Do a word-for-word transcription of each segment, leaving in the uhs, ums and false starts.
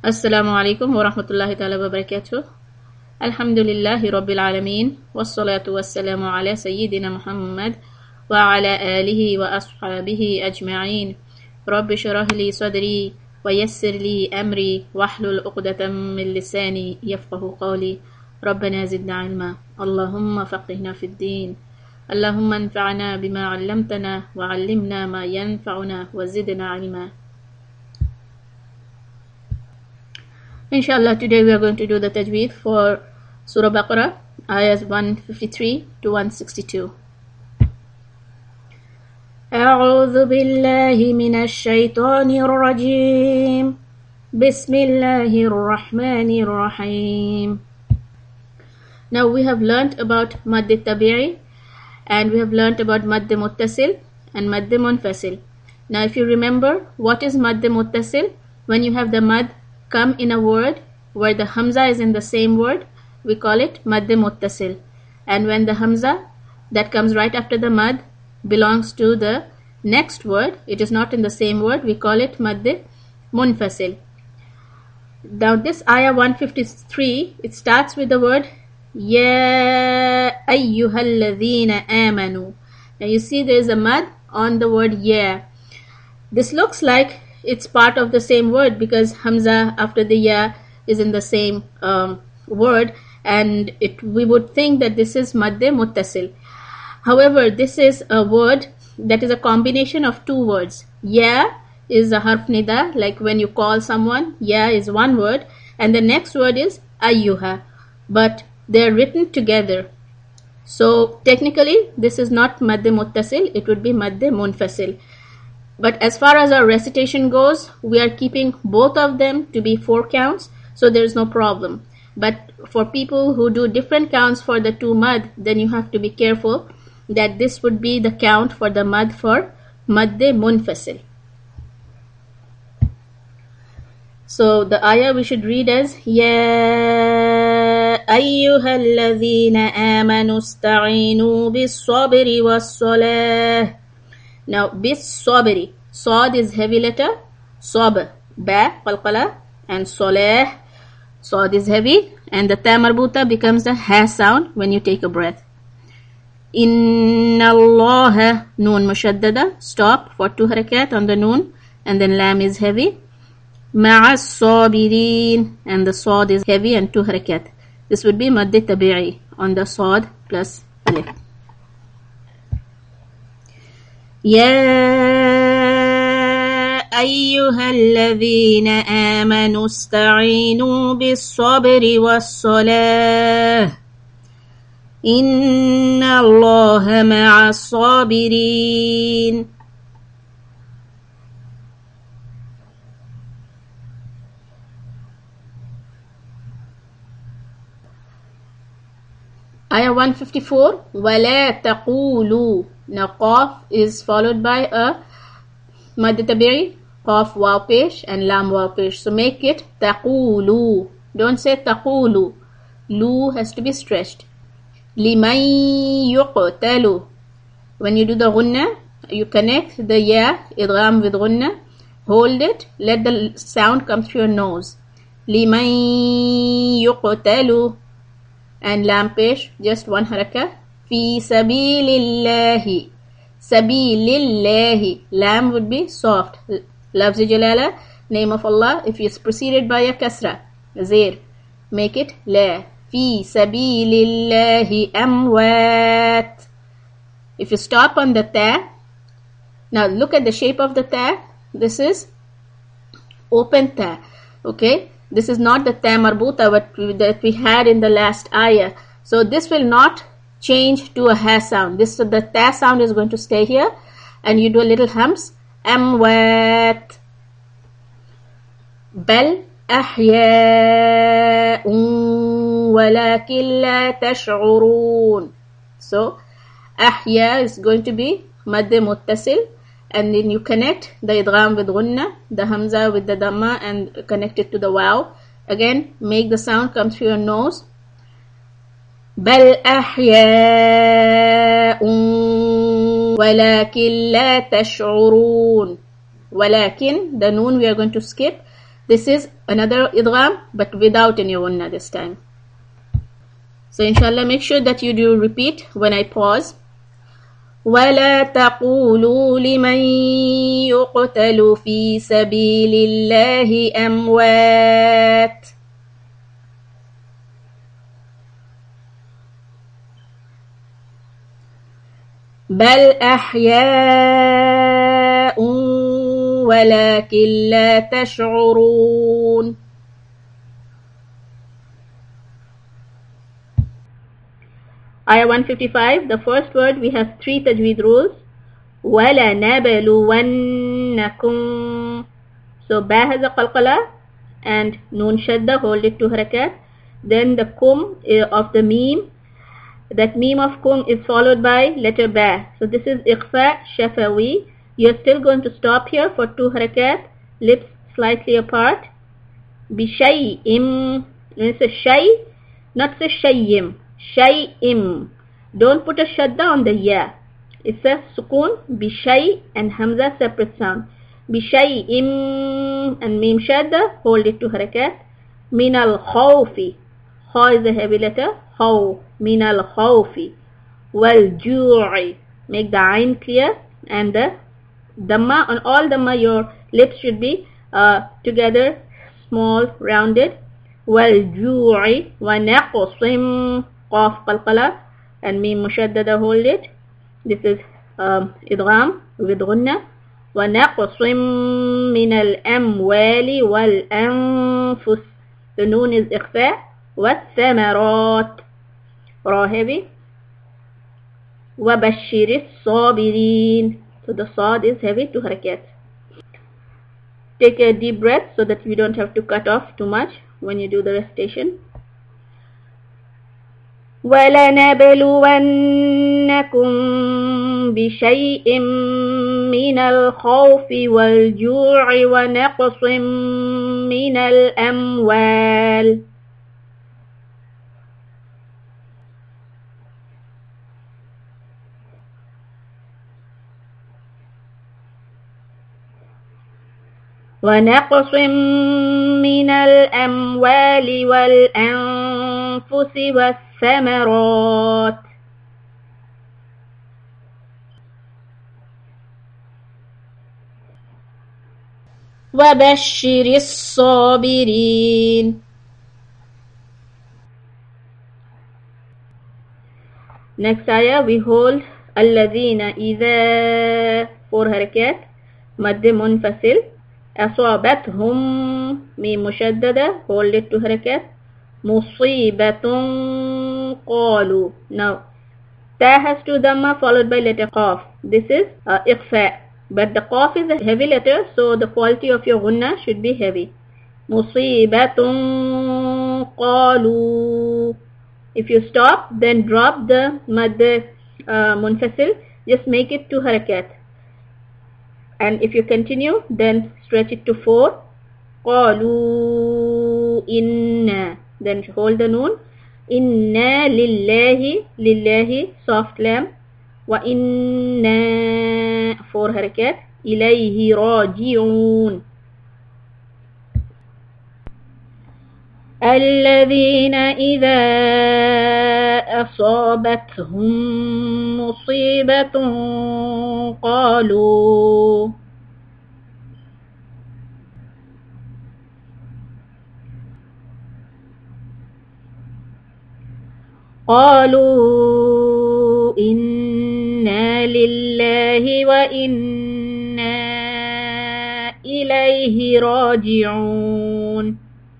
Assalamu alaikum wa rahmatullahi ta'ala wa barakatuh. Alhamdulillahi rabbil alameen. Wassalatu wassalamu ala sayyidina Muhammad wa ala alihi wa ashabihi ajma'een. Rabbi shrah li sadri wa yassir li amri wahlul uqdatam min lisani yafqahu qawli. Rabbana zidna ilma. Allahumma faqihna fid din. Allahumma anfa'na bima 'allamtana wa 'allimna ma yanfa'una wa zidna ilma. Inshallah, today we are going to do the tajweed for Surah Baqarah, ayahs one fifty-three to one sixty-two. أعوذ بالله من الشيطان الرجيم بسم الله الرحمن الرحيم. Now we have learnt about Madd Tabi'i and we have learnt about Madd Muttasil and Madd Munfasil. Now if you remember, what is Madd Muttasil? When you have the Madd come in a word where the Hamza is in the same word, we call it Madd Muttasil. And when the Hamza that comes right after the Madd belongs to the next word, it is not in the same word, we call it Madd Munfasil. Now this ayah one fifty-three, it starts with the word Ya ayyuhalladhina amanu. Now you see there is a Madd on the word Ya. This looks like it's part of the same word because Hamza after the Ya is in the same um, word, and it we would think that this is Madd Muttasil. However, this is a word that is a combination of two words. Ya is a harf nida, like when you call someone, Ya is one word, and the next word is ayyuha, but they are written together. So technically this is not Madd Muttasil, it would be Madd Munfasil. But as far as our recitation goes, we are keeping both of them to be four counts, so there is no problem. But for people who do different counts for the two mad, then you have to be careful that this would be the count for the mad for Madd Munfasil. So the ayah we should read as Ya ayyuhalladhina amanu ista'inu bis-sabri was-salah. Now, bis sabri, Sad is heavy letter, Sab, Ba, Qalqala, and Salah, Sad is heavy, and the Ta marbuta becomes the Ha sound when you take a breath. Inna Allah, Noon mushaddada, stop for two harakat on the Noon, and then Lam is heavy. Ma'as sabirin, and the Sad is heavy and two harakat. This would be Madd Tabi'i on the Sad plus Alif. يا أيها الذين آمنوا استعينوا بالصبر والصلاة إن الله مع الصابرين. Ayah one fifty-four, وَلَا تَقُولُوا. Now Qaf is followed by a Madd Tabi'i, Qaf Waw Pesh and Lam Waw Pesh. So make it Taqulu. Don't say Taqulu. Lu has to be stretched. Liman yuqtalu. When you do the Gunna, you connect the Ya, Idgham with Gunna. Hold it. Let the sound come through your nose. Liman yuqtalu. And Lam Pesh, just one harakah. Fi sabilillahi. Sabilillahi. Lam would be soft. Lafz Jalala, name of Allah. If it's preceded by a kasra, Zir, make it La. Fi sabilillahi amwat. If you stop on the Ta, now look at the shape of the Ta. This is open Ta. Okay? This is not the Ta marbuta that we had in the last ayah. So this will not change to a Ha sound. This so the Ta sound is going to stay here, and you do a little hums. Amwat. Bal ahya'un walakin la tash'urun. So ahya is going to be Madd Muttasil, and then you connect the idgham with gunna, the hamza with the dhamma, and connect it to the waw. Again, make the sound come through your nose. بل أحياء ولكن لا تشعرون. ولكن, the noon we are going to skip. This is another idgham but without any gunna this time. So inshallah make sure that you do repeat when I pause. وَلَا تَقُولُوا لِمَنْ يُقْتَلُ فِي سَبِيلِ اللَّهِ أَمْوَاتٌ بَلْ أَحْيَاءٌ وَلَكِنْ لَا تَشْعُرُونَ. Ayah one fifty-five, the first word we have three tajweed rules. وَلَنَبْلُوَنَّكُمْ. So ba has a qalqala and noon shadda, hold it to harakat. Then the kum of the meme, that meme of kum is followed by letter ba. So this is ikhfa shafawi. You're still going to stop here for two harakat, lips slightly apart. Bishay'im. It's a shay, not a shayyim. Shay'im. Don't put a shadda on the ya. It's a sukoon, bishay and hamza separate sound. Bishay'im and mim shadda, hold it to harakat. Minal khawfi. Kha is a heavy letter. Khaw. Minal khawfi. Wal ju'i. Make the ayn clear and the dhamma. On all dhamma your lips should be uh, together, small, rounded. Wal ju'i wa naqsim. Qaf qalqala and mim mushaddada, hold it. This is um, idgham with gunna. Wa naqsim min al amwali wal anfus. The noon is ikhfa. Wa thamarat. Ra heavy. Wa bashiris sabirin. So the sad is heavy to harakat. Take a deep breath so that we don't have to cut off too much when you do the recitation. وَلَنَبْلُوَنَّكُمْ بِشَيْءٍ مِّنَ الْخَوْفِ وَالْجُوعِ وَنَقْصٍ مِّنَ الْأَمْوَالِ. وَنَقْصٍ مِّنَ الْأَمْوَالِ وَالْأَنفُسِ وَالثَّمَرَاتِ. وَبَشِّرِ الصَّابِرِينَ. Next ayah we hold الَّذِينَ إِذَا four harakat, مد منفصل. أصابتهم ميم مشددة, hold it to harakat. مصيبة قالوا. Now ta has two dhamma followed by letter qaf. This is uh, ikhfa, but the qaf is a heavy letter, so the quality of your gunna should be heavy. مصيبة قالوا. If you stop, then drop the mad uh, munfasil, just make it to harakat. And if you continue, then stretch it to four. قالوا إنا. Then hold the noon. إنا لله. لله soft lam. وإنا four harakat. إليه راجعون. الذين إذا أصابتهم مصيبة قالوا قالوا إنا لله وإنا إليه راجعون.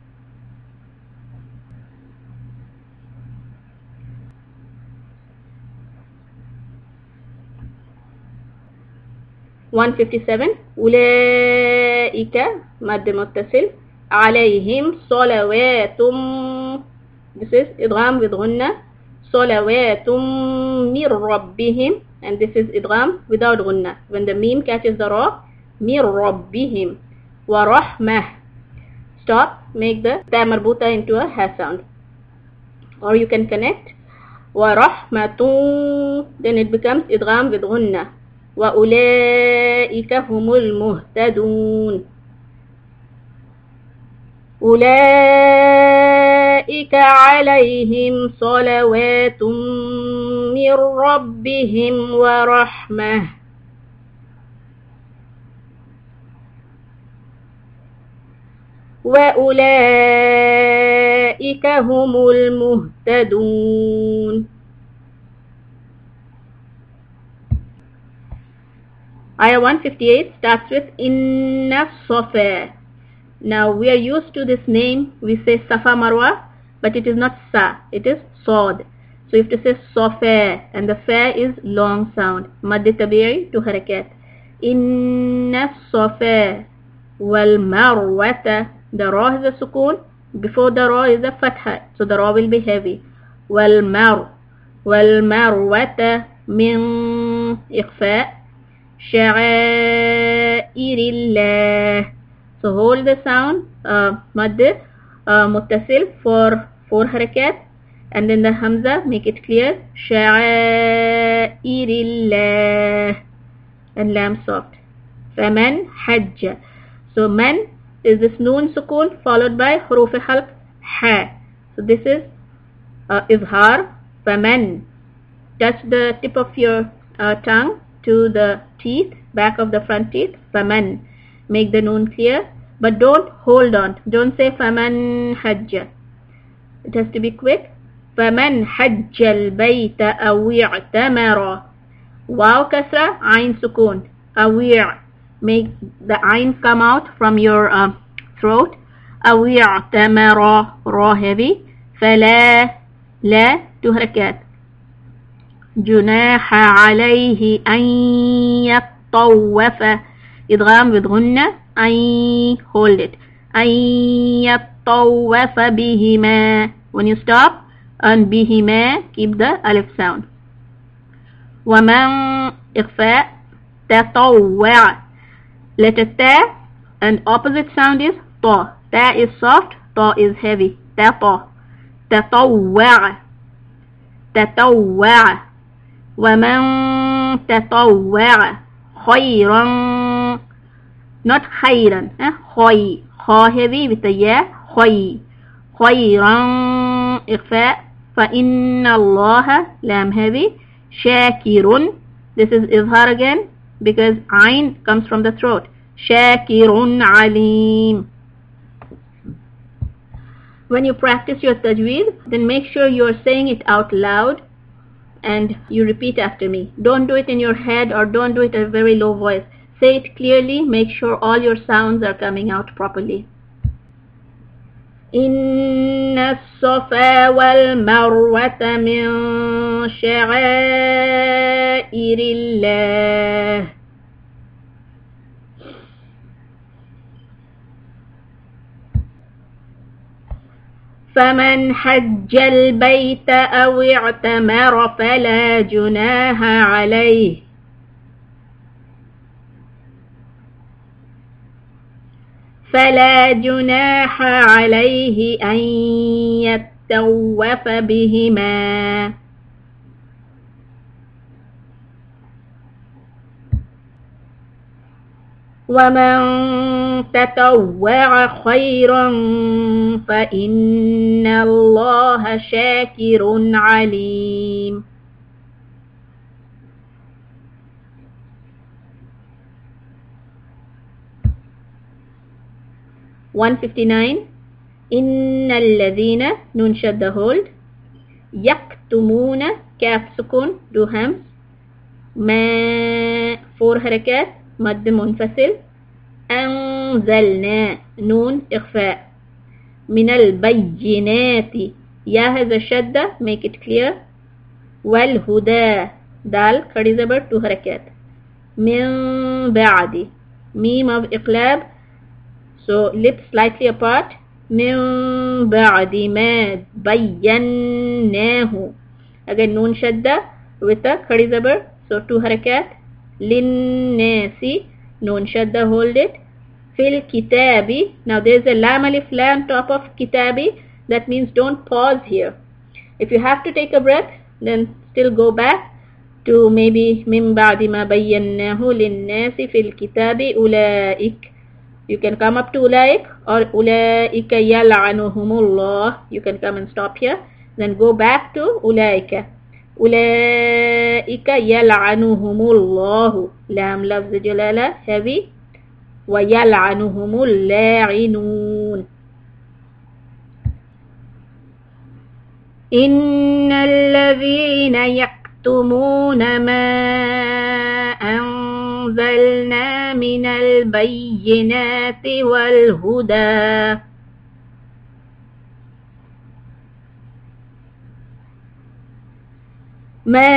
one fifty-seven أولئك مد متصل عليهم صلوات. This is idgham with gunna. صلوات من ربهم, and this is idgham without gunna. When the meme catches the ra, من ربهم. ورحمة. Stop, make the ta marbuta into a ha sound, or you can connect. ورحمة, then it becomes idgham with gunna. وأولئك هم المهتدون. أولئك عليهم صلوات من ربهم ورحمة وأولئك هم المهتدون. Ayah one fifty-eight starts with Inna Safa. Now we are used to this name. We say Safa Marwa, but it is not Sa, it is Sod. So you have to say Safa, and the Fa is long sound. Mad Tabi'i to Harakat. Inna Safa wal Marwata. The Ra is a Sukoon. Before the Ra is a Fatha, so the Ra will be heavy. Wal Mar wal Marwata min Ikhfa Sha'airillah. So hold the sound uh, Mad uh, Muttasil for four harakat, and then the Hamza, make it clear. Sha'airillah, and Lam soft. Faman Hajja. So man is this Noon Sukoon followed by Huruf Halq Ha. So this is uh, Izhar. Faman. Touch the tip of your uh, tongue to the teeth, back of the front teeth. Faman. Make the noon clear, but don't hold on. Don't say Faman Hajja. It has to be quick. Faman Hajjal Bayta Awi'tamara. Waw Kasra, Ain Sukoon. Awi'. Make the Ain come out from your uh, throat. Awi'tamara. Ra heavy. Fala. La. Two harakat. جناح عليه أن يطوف. إدغام with غنة. أن hold it. أن يطوف بهما. When you stop on بهما, keep the alif sound. ومن إخفاء تطوع. Letter تا and opposite sound is طا. تا is soft, طا is heavy. تطا. تطوع. تطوع. ومن تطوع خيرا, not خيرا, eh? خوي. خا heavy with the ya. خوي. خيرا إخفاء. فإن الله لام heavy. شاكر. This is إظهار again because عين comes from the throat. شاكر عليم. When you practice your tajweed, then make sure you are saying it out loud and you repeat after me. Don't do it in your head or don't do it at a very low voice. Say it clearly. Make sure all your sounds are coming out properly. Inna as-safa wal marwata min sha'airillah. فمن حج البيت أو اعتمر فلا جناح عليه. فلا جناح عليه أن يطوف بهما. ومن تطوع خيرا فإن الله شاكر عليم. one fifty-nine. إن الذين نون شد hold. يكتمون كاف سكون دو همس. ما فور حركات مد منفصل. أنزلنا نون إخفاء. من البينات يا هذا الشدة make it clear. والهدى دال خड़ी زبر two حركات. من بعد ميم of إقلاب, so lips slightly apart. من بعد ما بيناه, again نون شدة with a خड़ी زبر, so two حركات. للناس نون شدة hold it. في الكتاب, now there is a lam alif lam top of kitabi, that means don't pause here. If you have to take a breath, then still go back to maybe من بعد ما بيناه للناس في الكتاب أولئك. You can come up to ulaik or ulaika yal'anuhumullah. You can come and stop here. Then go back to ulaika. Ulaika yal'anuhumullahu. Lam lafz jalala heavy. Wa yal'anuhumul la'inun. إن الذين يكتمون ما أنزلنا من البينات والهدى ما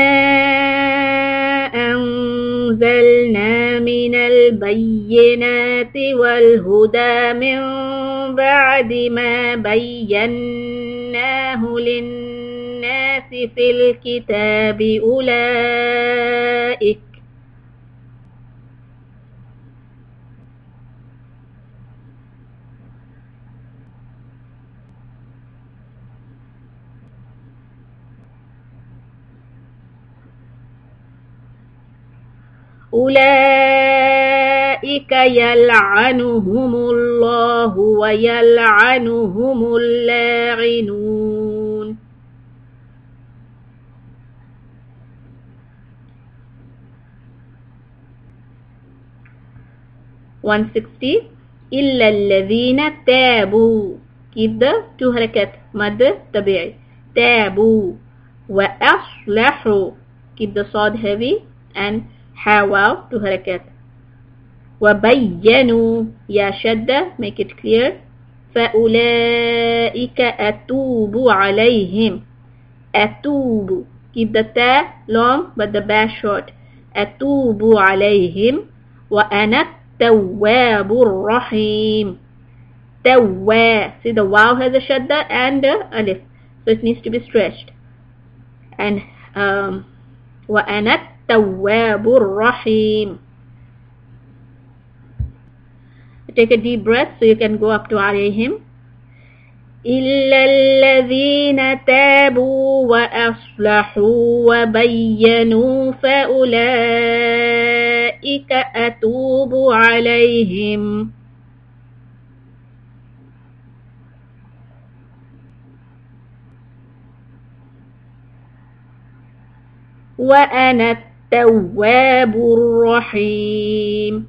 أنزلنا من البينات والهدى من بعد ما بيناه للناس في الكتاب أولئك أولئك يلعنهم الله ويلعنهم اللاعنون. one sixty إلا الذين تابوا. Keep the two harakat. مد طبيعي. تابوا وأصلحوا. Keep the صاد heavy and حاواو two harakat. وبينوا يا شدة make it clear. فأولئك أتوب عليهم. أتوب keep the ta long but the ba short. أتوب عليهم وأنا التواب الرحيم. توا see the wow has a shadda and a alif, so it needs to be stretched. And um, وأنا التواب الرحيم. Take a deep breath so you can go up to عليهم. إلا الذين تابوا وأصلحوا وبينوا فأولئك أتوب عليهم. وأنا التواب الرحيم.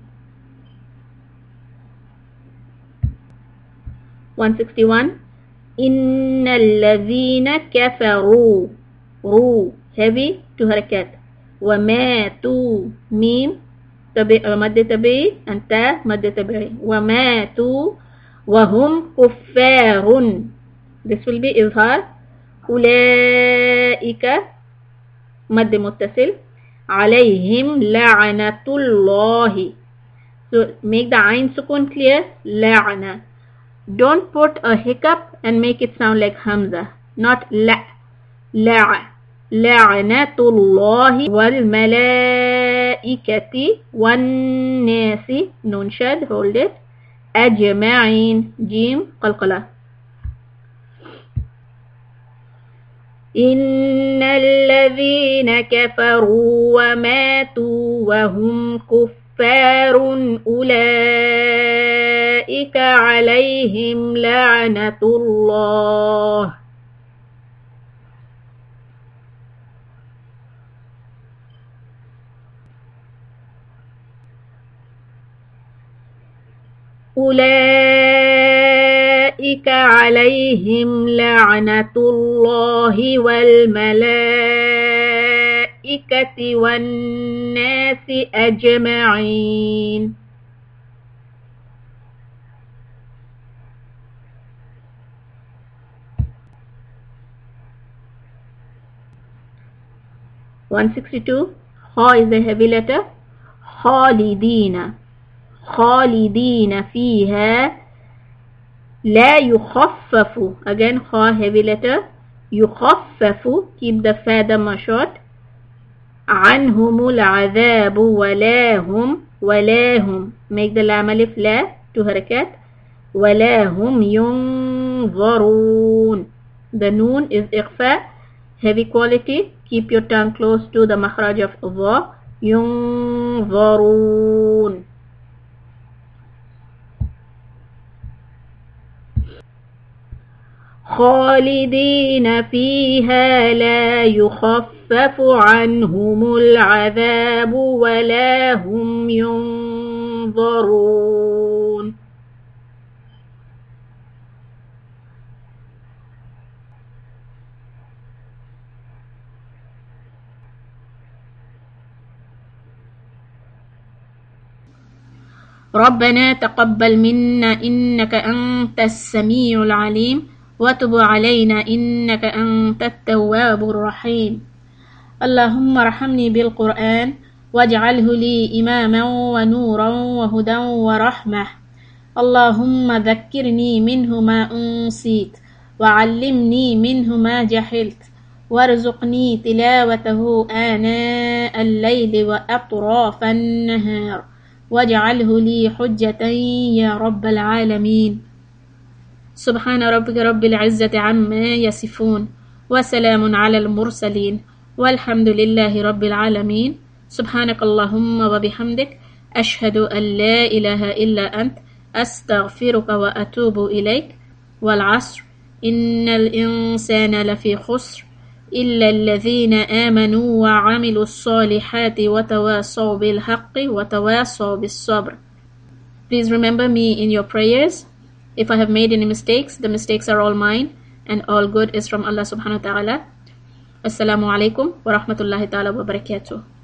one sixty-one إن الذين كفروا رو heavy two harakat. وماتوا ميم مد طبيعي أنت مد طبيعي. وماتوا وهم كفار. This will be إظهار. أولئك مد متصل. عليهم لعنة الله. So make the ayn sukun clear. لعنة. Don't put a hiccup and make it sound like Hamza. Not la. La. لعنة الله والملائكة والناس. Nun shad. Hold it. أجمعين. جيم قلقلة. إن الذين كفروا وماتوا وهم كفار أولئك عليهم لعنة الله. أولئك عليهم لعنة الله والملائكة والناس أجمعين. one sixty-two Ha is a heavy letter. خالدين. خالدين فيها لا يخفف. Again خا heavy letter. يخفف keep the fa dhamma short. عنهم العذاب ولا هم ولا هم make the lam alif لا two harakat. ولا هم ينظرون. The noon is إخفاء heavy quality. Keep your tongue close to the makhraj of dha. ينظرون. خالدين فيها لا يخفف عنهم العذاب ولا هم ينظرون. ربنا تقبل منا إنك أنت السميع العليم وتب علينا إنك أنت التواب الرحيم. اللهم ارحمني بالقرآن واجعله لي إماما ونورا وهدى ورحمة. اللهم ذكرني منه ما أنسيت وعلمني منه ما جهلت وارزقني تلاوته آناء الليل وأطراف النهار واجعله لي حجة يا رب العالمين. سبحان ربك رب العزة عما يصفون وسلام على المرسلين والحمد لله رب العالمين. سبحانك اللهم وبحمدك أشهد أن لا إله إلا أنت أستغفرك وأتوب إليك. والعصر إن الإنسان لفي خسر إلا الذين آمنوا وعملوا الصالحات وتواصوا بالحق وتواصوا بالصبر. Please remember me in your prayers. If I have made any mistakes, the mistakes are all mine and all good is from Allah subhanahu wa ta'ala. Assalamu alaikum wa rahmatullahi ta'ala wa barakatuh.